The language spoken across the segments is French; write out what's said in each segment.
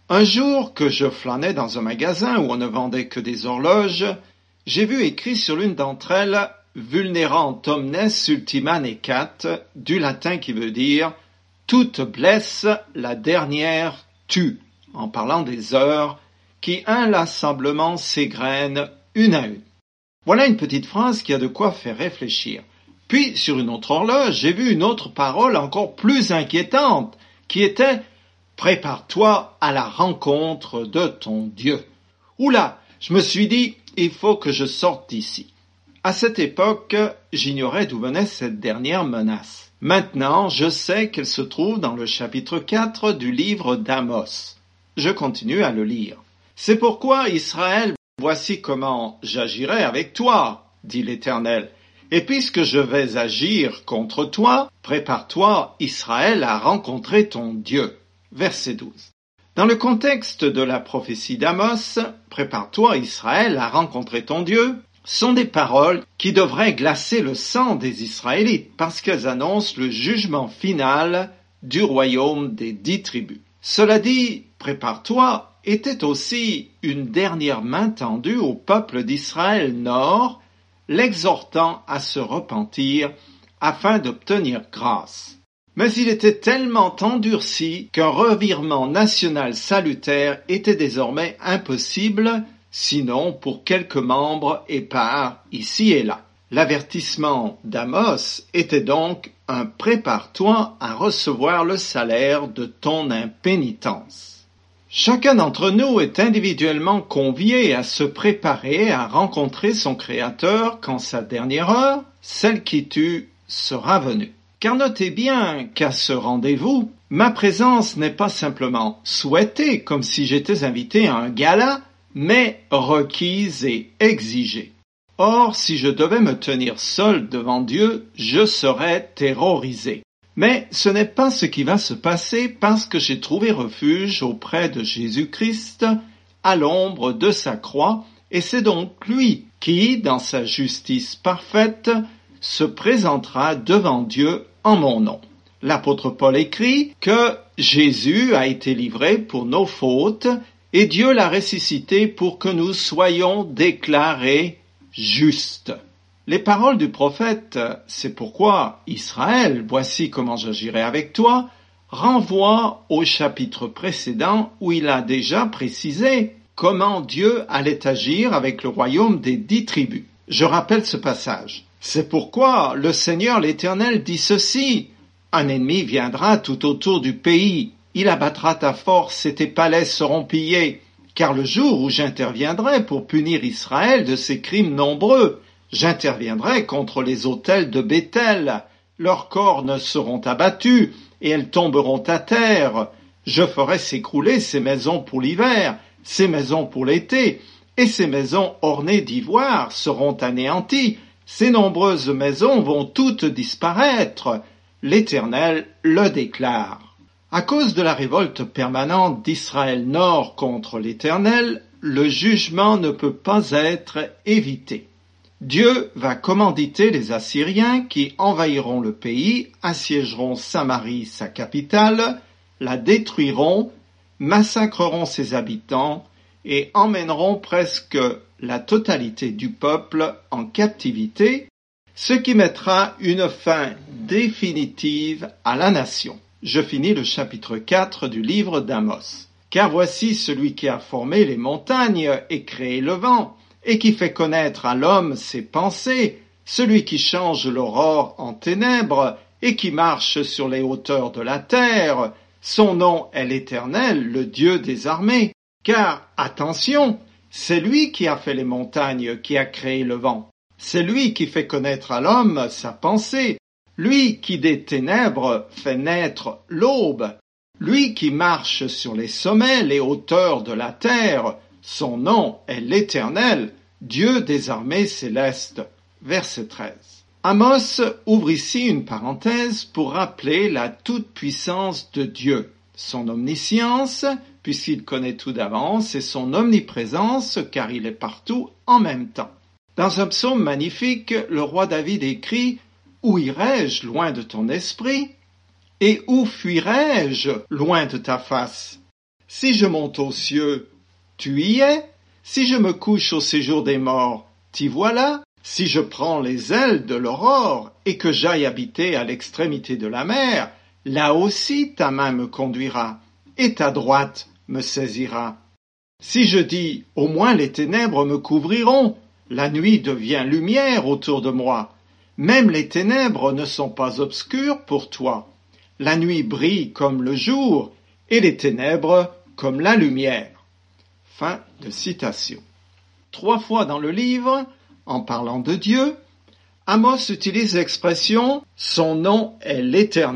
Un jour que je flânais dans un magasin où on ne vendait que des horloges, j'ai vu écrit sur l'une d'entre elles « Vulnerant omnes ultima necat » du latin qui veut dire « Toute blesse, la dernière tue » en parlant des heures qui inlassablement s'égrènent une à une. Voilà une petite phrase qui a de quoi faire réfléchir. Puis, sur une autre horloge, j'ai vu une autre parole encore plus inquiétante qui était « Prépare-toi à la rencontre de ton Dieu ». Oula, je me suis dit « Il faut que je sorte d'ici ». À cette époque, j'ignorais d'où venait cette dernière menace. Maintenant, je sais qu'elle se trouve dans le chapitre 4 du livre d'Amos. Je continue à le lire. « C'est pourquoi, Israël, voici comment j'agirai avec toi, dit l'Éternel. Et puisque je vais agir contre toi, prépare-toi, Israël, à rencontrer ton Dieu. » Verset 12. Dans le contexte de la prophétie d'Amos, « Prépare-toi, Israël, à rencontrer ton Dieu » sont des paroles qui devraient glacer le sang des Israélites parce qu'elles annoncent le jugement final du royaume des 10 tribus. Cela dit, « Prépare-toi » était aussi une dernière main tendue au peuple d'Israël Nord, l'exhortant à se repentir afin d'obtenir grâce. Mais il était tellement endurci qu'un revirement national salutaire était désormais impossible, sinon pour quelques membres épars ici et là. L'avertissement d'Amos était donc un « prépare-toi à recevoir le salaire de ton impénitence ». Chacun d'entre nous est individuellement convié à se préparer à rencontrer son Créateur quand sa dernière heure, celle qui tue, sera venue. Car notez bien qu'à ce rendez-vous, ma présence n'est pas simplement souhaitée comme si j'étais invité à un gala, mais requise et exigée. Or, si je devais me tenir seul devant Dieu, je serais terrorisé. Mais ce n'est pas ce qui va se passer parce que j'ai trouvé refuge auprès de Jésus-Christ à l'ombre de sa croix, et c'est donc lui qui, dans sa justice parfaite, se présentera devant Dieu en mon nom. L'apôtre Paul écrit que Jésus a été livré pour nos fautes et Dieu l'a ressuscité pour que nous soyons déclarés justes. Les paroles du prophète « C'est pourquoi, Israël, voici comment j'agirai avec toi » renvoient au chapitre précédent où il a déjà précisé comment Dieu allait agir avec le royaume des 10 tribus. Je rappelle ce passage. « C'est pourquoi le Seigneur l'Éternel dit ceci. Un ennemi viendra tout autour du pays. Il abattra ta force et tes palais seront pillés. Car le jour où j'interviendrai pour punir Israël de ses crimes nombreux, j'interviendrai contre les autels de Béthel. Leurs cornes seront abattues et elles tomberont à terre. Je ferai s'écrouler ces maisons pour l'hiver, ces maisons pour l'été, et ces maisons ornées d'ivoire seront anéanties. Ces nombreuses maisons vont toutes disparaître. L'Éternel le déclare. » À cause de la révolte permanente d'Israël Nord contre l'Éternel, le jugement ne peut pas être évité. Dieu va commanditer les Assyriens qui envahiront le pays, assiégeront Samarie, sa capitale, la détruiront, massacreront ses habitants et emmèneront presque la totalité du peuple en captivité, ce qui mettra une fin définitive à la nation. Je finis le chapitre 4 du livre d'Amos. « Car voici celui qui a formé les montagnes et créé le vent, et qui fait connaître à l'homme ses pensées, celui qui change l'aurore en ténèbres, et qui marche sur les hauteurs de la terre. Son nom est l'Éternel, le Dieu des armées. Car, attention, c'est lui qui a fait les montagnes, qui a créé le vent. C'est lui qui fait connaître à l'homme sa pensée. Lui qui des ténèbres fait naître l'aube, lui qui marche sur les sommets, les hauteurs de la terre, son nom est l'Éternel, Dieu des armées célestes. » Verset 13. Amos ouvre ici une parenthèse pour rappeler la toute-puissance de Dieu, son omniscience, puisqu'il connaît tout d'avance, et son omniprésence, car il est partout en même temps. Dans un psaume magnifique, le roi David écrit « Où irai-je loin de ton esprit? Et où fuirai-je loin de ta face? Si je monte aux cieux, tu y es. Si je me couche au séjour des morts, t'y voilà. Si je prends les ailes de l'aurore et que j'aille habiter à l'extrémité de la mer, là aussi ta main me conduira et ta droite me saisira. Si je dis, au moins les ténèbres me couvriront, la nuit devient lumière autour de moi. Même les ténèbres ne sont pas obscures pour toi. La nuit brille comme le jour et les ténèbres comme la lumière. Fin de citation. 3 fois dans le livre, en parlant de Dieu, Amos utilise l'expression « son nom est l'Éternel »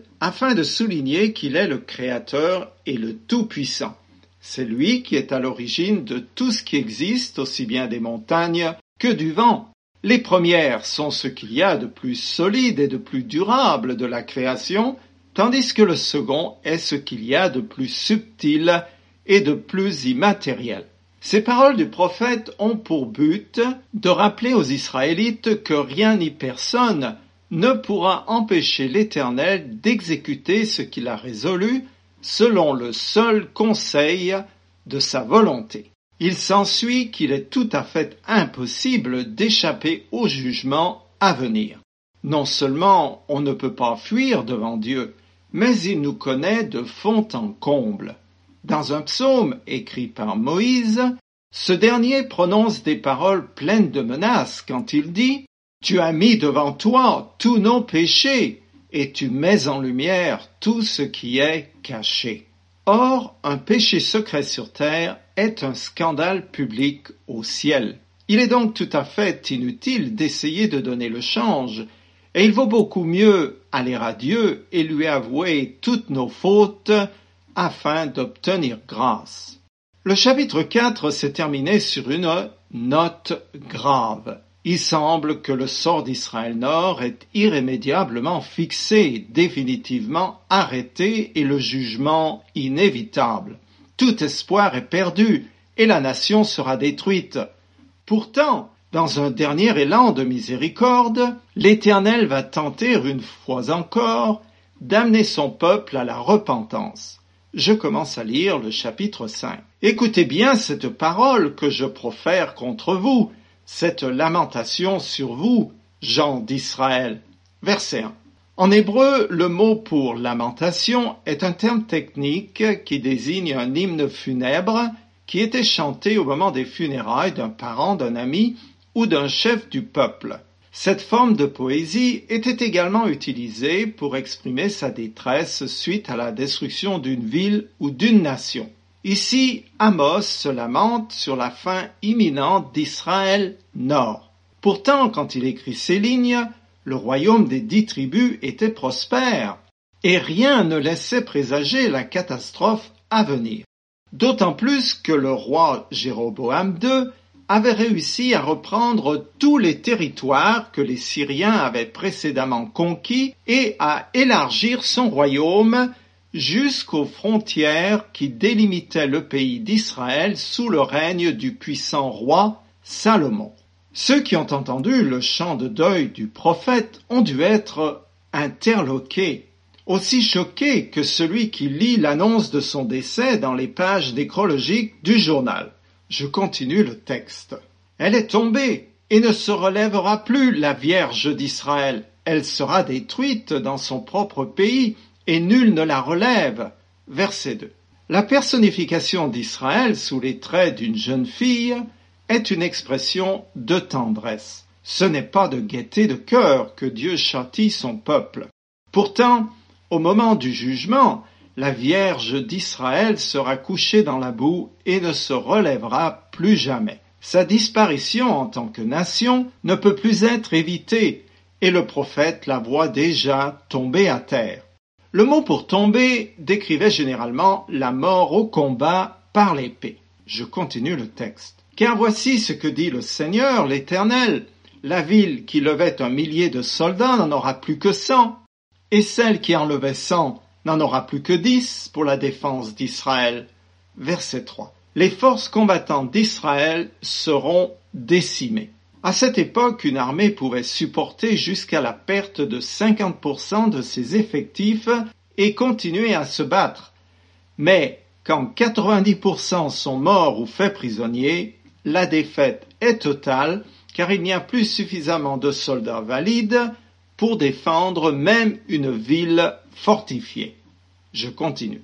afin de souligner qu'il est le Créateur et le Tout-Puissant. C'est lui qui est à l'origine de tout ce qui existe, aussi bien des montagnes que du vent. Les premières sont ce qu'il y a de plus solide et de plus durable de la création, tandis que le second est ce qu'il y a de plus subtil et de plus immatériel. Ces paroles du prophète ont pour but de rappeler aux Israélites que rien ni personne ne pourra empêcher l'Éternel d'exécuter ce qu'il a résolu selon le seul conseil de sa volonté. Il s'ensuit qu'il est tout à fait impossible d'échapper au jugement à venir. Non seulement on ne peut pas fuir devant Dieu, mais il nous connaît de fond en comble. Dans un psaume écrit par Moïse, ce dernier prononce des paroles pleines de menaces quand il dit « Tu as mis devant toi tous nos péchés et tu mets en lumière tout ce qui est caché. » Or, un péché secret sur terre est un scandale public au ciel. Il est donc tout à fait inutile d'essayer de donner le change, et il vaut beaucoup mieux aller à Dieu et lui avouer toutes nos fautes afin d'obtenir grâce. Le chapitre 4 s'est terminé sur une note grave. Il semble que le sort d'Israël Nord est irrémédiablement fixé, définitivement arrêté et le jugement inévitable. Tout espoir est perdu et la nation sera détruite. Pourtant, dans un dernier élan de miséricorde, l'Éternel va tenter une fois encore d'amener son peuple à la repentance. Je commence à lire le chapitre 5. Écoutez bien cette parole que je profère contre vous, cette lamentation sur vous, gens d'Israël. Verset 1. En hébreu, le mot pour lamentation est un terme technique qui désigne un hymne funèbre qui était chanté au moment des funérailles d'un parent, d'un ami ou d'un chef du peuple. Cette forme de poésie était également utilisée pour exprimer sa détresse suite à la destruction d'une ville ou d'une nation. Ici, Amos se lamente sur la fin imminente d'Israël Nord. Pourtant, quand il écrit ces lignes, le royaume des 10 tribus était prospère, et rien ne laissait présager la catastrophe à venir. D'autant plus que le roi Jéroboam II avait réussi à reprendre tous les territoires que les Syriens avaient précédemment conquis et à élargir son royaume jusqu'aux frontières qui délimitaient le pays d'Israël sous le règne du puissant roi Salomon. Ceux qui ont entendu le chant de deuil du prophète ont dû être interloqués, aussi choqués que celui qui lit l'annonce de son décès dans les pages nécrologiques du journal. Je continue le texte. Elle est tombée et ne se relèvera plus, la Vierge d'Israël. Elle sera détruite dans son propre pays et nul ne la relève. Verset 2. La personnification d'Israël sous les traits d'une jeune fille est une expression de tendresse. Ce n'est pas de gaieté de cœur que Dieu châtie son peuple. Pourtant, au moment du jugement, la Vierge d'Israël sera couchée dans la boue et ne se relèvera plus jamais. Sa disparition en tant que nation ne peut plus être évitée, et le prophète la voit déjà tomber à terre. Le mot pour tomber décrivait généralement la mort au combat par l'épée. Je continue le texte. Car voici ce que dit le Seigneur, l'Éternel. La ville qui levait 1 millier de soldats n'en aura plus que 100, et celle qui en levait 100 n'en aura plus que 10 pour la défense d'Israël. Verset 3. Les forces combattantes d'Israël seront décimées. À cette époque, une armée pouvait supporter jusqu'à la perte de 50% de ses effectifs et continuer à se battre. Mais quand 90% sont morts ou faits prisonniers, la défaite est totale car il n'y a plus suffisamment de soldats valides pour défendre même une ville fortifiée. Je continue.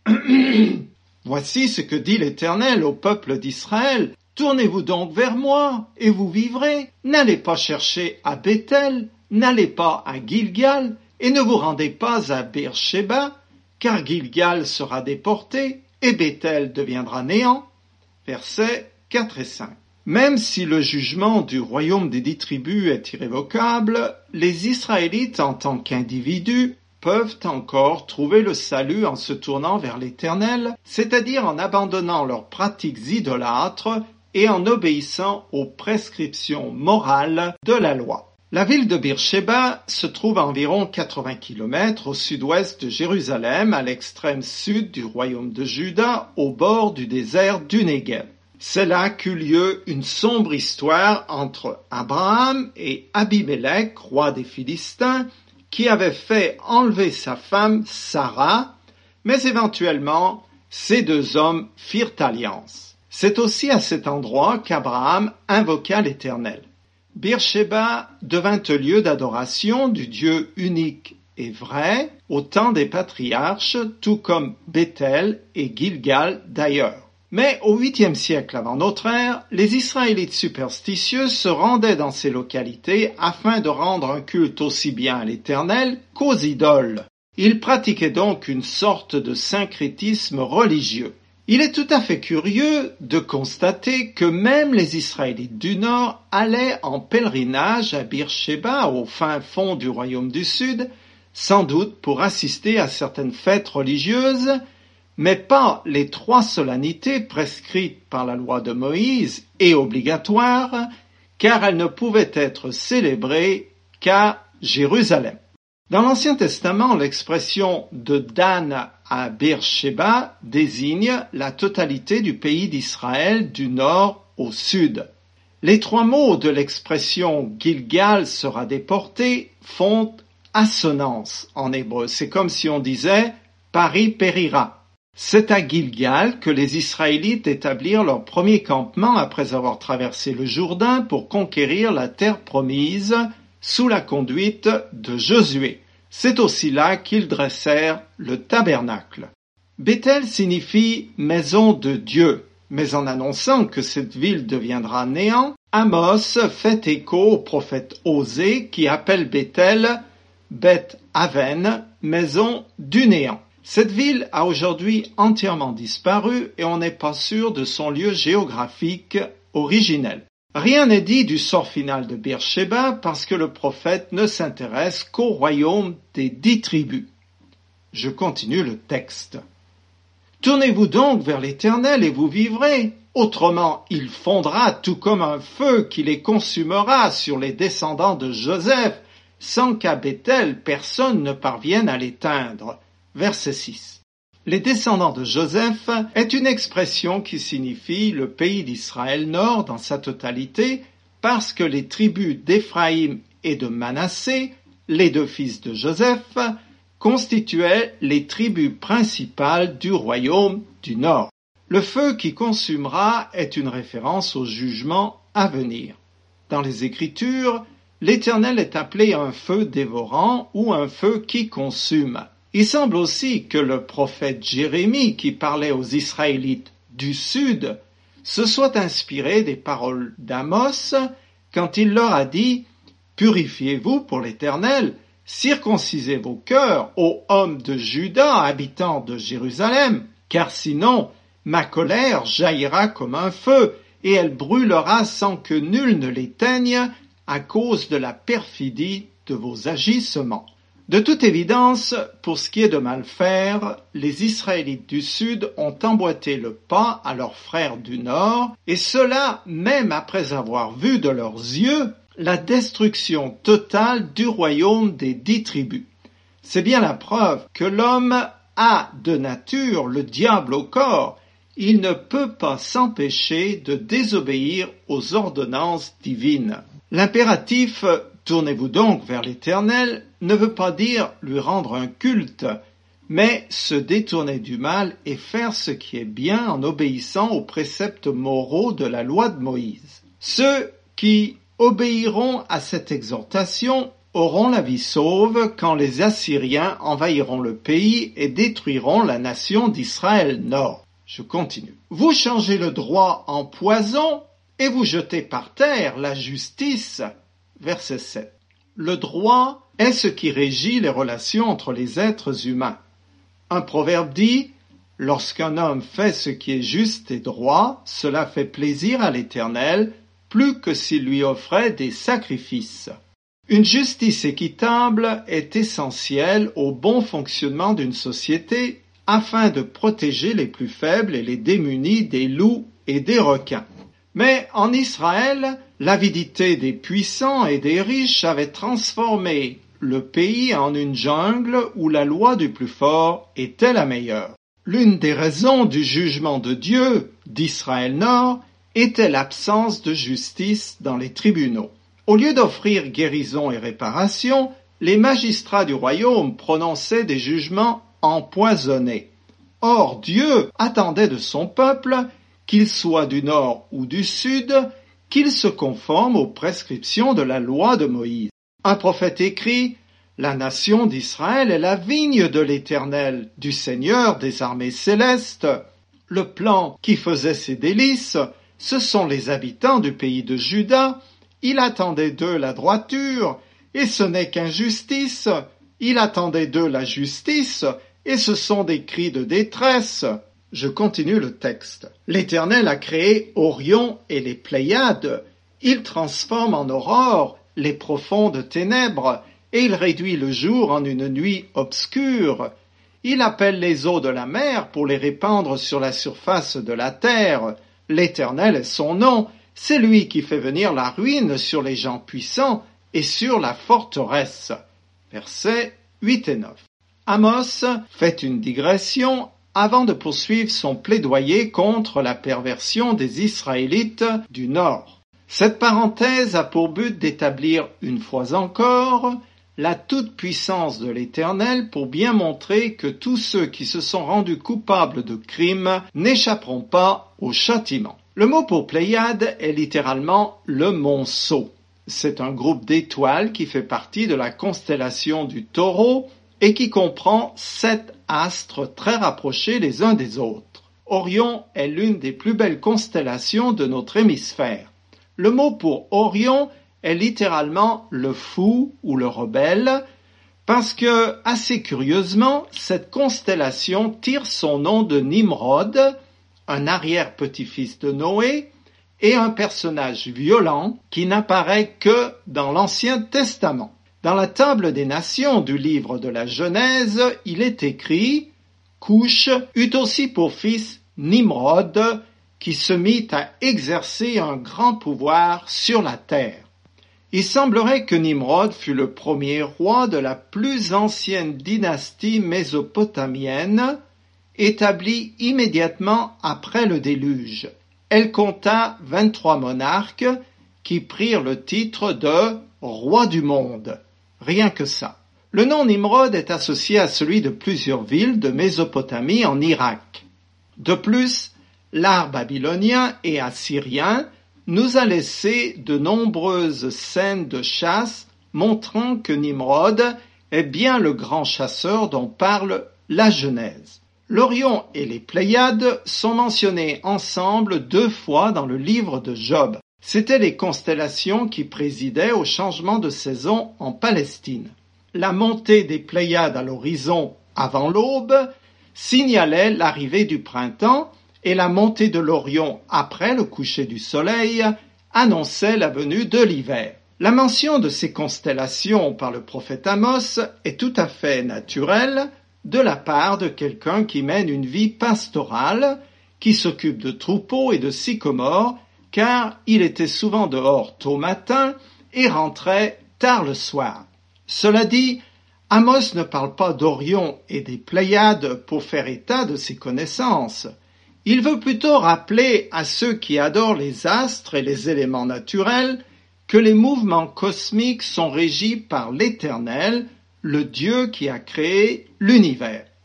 Voici ce que dit l'Éternel au peuple d'Israël. Tournez-vous donc vers moi, et vous vivrez. N'allez pas chercher à Béthel, n'allez pas à Gilgal, et ne vous rendez pas à Beersheba, car Gilgal sera déporté, et Béthel deviendra néant. Versets 4 et 5. Même si le jugement du royaume des 10 tribus est irrévocable, les Israélites en tant qu'individus peuvent encore trouver le salut en se tournant vers l'Éternel, c'est-à-dire en abandonnant leurs pratiques idolâtres et en obéissant aux prescriptions morales de la loi. La ville de Beersheba se trouve à environ 80 km au sud-ouest de Jérusalem, à l'extrême sud du royaume de Juda, au bord du désert du Negev. C'est là qu'eut lieu une sombre histoire entre Abraham et Abimelech, roi des Philistins, qui avait fait enlever sa femme Sarah, mais éventuellement ces deux hommes firent alliance. C'est aussi à cet endroit qu'Abraham invoqua l'Éternel. Beersheba devint un lieu d'adoration du Dieu unique et vrai au temps des patriarches, tout comme Béthel et Gilgal d'ailleurs. Mais au 8e siècle avant notre ère, les Israélites superstitieux se rendaient dans ces localités afin de rendre un culte aussi bien à l'Éternel qu'aux idoles. Ils pratiquaient donc une sorte de syncrétisme religieux. Il est tout à fait curieux de constater que même les Israélites du Nord allaient en pèlerinage à Beersheba, au fin fond du royaume du Sud, sans doute pour assister à certaines fêtes religieuses, mais pas les 3 solennités prescrites par la loi de Moïse et obligatoires, car elles ne pouvaient être célébrées qu'à Jérusalem. Dans l'Ancien Testament, l'expression de Dan à Beersheba désigne la totalité du pays d'Israël du nord au sud. Les 3 mots de l'expression Gilgal sera déporté font assonance en hébreu. C'est comme si on disait Paris périra. C'est à Gilgal que les Israélites établirent leur premier campement après avoir traversé le Jourdain pour conquérir la terre promise sous la conduite de Josué. C'est aussi là qu'ils dressèrent le tabernacle. Béthel signifie maison de Dieu, mais en annonçant que cette ville deviendra néant, Amos fait écho au prophète Osée qui appelle Béthel Beth Aven, maison du néant. Cette ville a aujourd'hui entièrement disparu et on n'est pas sûr de son lieu géographique originel. Rien n'est dit du sort final de Beersheba parce que le prophète ne s'intéresse qu'au royaume des 10 tribus. Je continue le texte. Tournez-vous donc vers l'Éternel et vous vivrez. Autrement, il fondra tout comme un feu qui les consumera sur les descendants de Joseph, sans qu'à Béthel personne ne parvienne à l'éteindre. Verset 6. Les descendants de Joseph est une expression qui signifie le pays d'Israël nord dans sa totalité parce que les tribus d'Éphraïm et de Manassé, les 2 fils de Joseph, constituaient les tribus principales du royaume du nord. Le feu qui consumera est une référence au jugement à venir. Dans les Écritures, l'Éternel est appelé un feu dévorant ou un feu qui consume. Il semble aussi que le prophète Jérémie, qui parlait aux Israélites du Sud, se soit inspiré des paroles d'Amos quand il leur a dit « Purifiez-vous pour l'Éternel, circoncisez vos cœurs, ô hommes de Juda, habitants de Jérusalem, car sinon ma colère jaillira comme un feu, et elle brûlera sans que nul ne l'éteigne à cause de la perfidie de vos agissements. » De toute évidence, pour ce qui est de mal faire, les Israélites du Sud ont emboîté le pas à leurs frères du Nord, et cela même après avoir vu de leurs yeux la destruction totale du royaume des 10 tribus. C'est bien la preuve que l'homme a de nature le diable au corps. Il ne peut pas s'empêcher de désobéir aux ordonnances divines. L'impératif « Tournez-vous donc vers l'Éternel » ne veut pas dire lui rendre un culte, mais se détourner du mal et faire ce qui est bien en obéissant aux préceptes moraux de la loi de Moïse. Ceux qui obéiront à cette exhortation auront la vie sauve quand les Assyriens envahiront le pays et détruiront la nation d'Israël Nord. Je continue. Vous changez le droit en poison et vous jetez par terre la justice. Verset 7. Le droit est ce qui régit les relations entre les êtres humains. Un proverbe dit « Lorsqu'un homme fait ce qui est juste et droit, cela fait plaisir à l'Éternel, plus que s'il lui offrait des sacrifices. » Une justice équitable est essentielle au bon fonctionnement d'une société afin de protéger les plus faibles et les démunis des loups et des requins. Mais en Israël, l'avidité des puissants et des riches avait transformé le pays en une jungle où la loi du plus fort était la meilleure. L'une des raisons du jugement de Dieu d'Israël Nord était l'absence de justice dans les tribunaux. Au lieu d'offrir guérison et réparation, les magistrats du royaume prononçaient des jugements empoisonnés. Or Dieu attendait de son peuple, qu'il soit du nord ou du sud, qu'il se conforme aux prescriptions de la loi de Moïse. Un prophète écrit « La nation d'Israël est la vigne de l'Éternel, du Seigneur des armées célestes. Le plan qui faisait ses délices, ce sont les habitants du pays de Juda. Il attendait d'eux la droiture, et ce n'est qu'injustice. Il attendait d'eux la justice, et ce sont des cris de détresse. » Je continue le texte. L'Éternel a créé Orion et les Pléiades. Il transforme en aurore les profondes ténèbres, et il réduit le jour en une nuit obscure. Il appelle les eaux de la mer pour les répandre sur la surface de la terre. L'Éternel est son nom. C'est lui qui fait venir la ruine sur les gens puissants et sur la forteresse. Versets 8 et 9. Amos fait une digression avant de poursuivre son plaidoyer contre la perversion des Israélites du Nord. Cette parenthèse a pour but d'établir une fois encore la toute-puissance de l'Éternel pour bien montrer que tous ceux qui se sont rendus coupables de crimes n'échapperont pas au châtiment. Le mot pour Pléiade est littéralement le monceau. C'est un groupe d'étoiles qui fait partie de la constellation du Taureau et qui comprend 7 astres très rapprochés les uns des autres. Orion est l'une des plus belles constellations de notre hémisphère. Le mot pour Orion est littéralement le fou ou le rebelle, parce que, assez curieusement, cette constellation tire son nom de Nimrod, un arrière-petit-fils de Noé, et un personnage violent qui n'apparaît que dans l'Ancien Testament. Dans la table des nations du livre de la Genèse, il est écrit « Couche eut aussi pour fils Nimrod, qui se mit à exercer un grand pouvoir sur la terre. » Il semblerait que Nimrod fut le premier roi de la plus ancienne dynastie mésopotamienne, établie immédiatement après le déluge. Elle compta 23 monarques qui prirent le titre de « roi du monde ». Rien que ça. Le nom Nimrod est associé à celui de plusieurs villes de Mésopotamie en Irak. De plus, l'art babylonien et assyrien nous a laissé de nombreuses scènes de chasse montrant que Nimrod est bien le grand chasseur dont parle la Genèse. L'Orion et les Pléiades sont mentionnés ensemble 2 fois dans le livre de Job. C'étaient les constellations qui présidaient au changement de saison en Palestine. La montée des Pléiades à l'horizon avant l'aube signalait l'arrivée du printemps et la montée de l'Orion après le coucher du soleil annonçait la venue de l'hiver. La mention de ces constellations par le prophète Amos est tout à fait naturelle de la part de quelqu'un qui mène une vie pastorale, qui s'occupe de troupeaux et de sycomores, car il était souvent dehors tôt matin et rentrait tard le soir. Cela dit, Amos ne parle pas d'Orion et des Pléiades pour faire état de ses connaissances. Il veut plutôt rappeler à ceux qui adorent les astres et les éléments naturels que les mouvements cosmiques sont régis par l'Éternel, le Dieu qui a créé l'univers.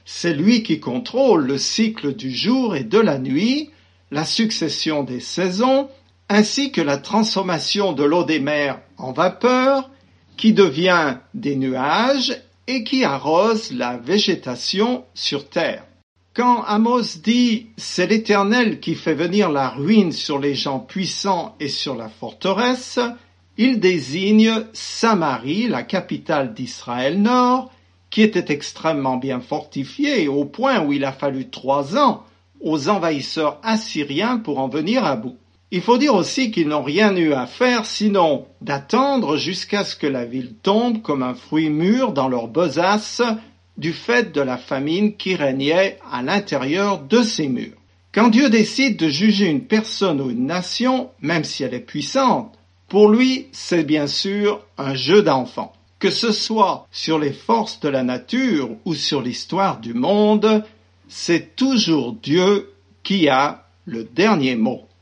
C'est lui qui contrôle le cycle du jour et de la nuit, la succession des saisons, ainsi que la transformation de l'eau des mers en vapeur, qui devient des nuages et qui arrose la végétation sur terre. Quand Amos dit « C'est l'Éternel qui fait venir la ruine sur les gens puissants et sur la forteresse », il désigne Samarie, la capitale d'Israël Nord, qui était extrêmement bien fortifiée au point où il a fallu 3 ans aux envahisseurs assyriens pour en venir à bout. Il faut dire aussi qu'ils n'ont rien eu à faire sinon d'attendre jusqu'à ce que la ville tombe comme un fruit mûr dans leur besace du fait de la famine qui régnait à l'intérieur de ces murs. Quand Dieu décide de juger une personne ou une nation, même si elle est puissante, pour lui, c'est bien sûr un jeu d'enfant. Que ce soit sur les forces de la nature ou sur l'histoire du monde, c'est toujours Dieu qui a le dernier mot.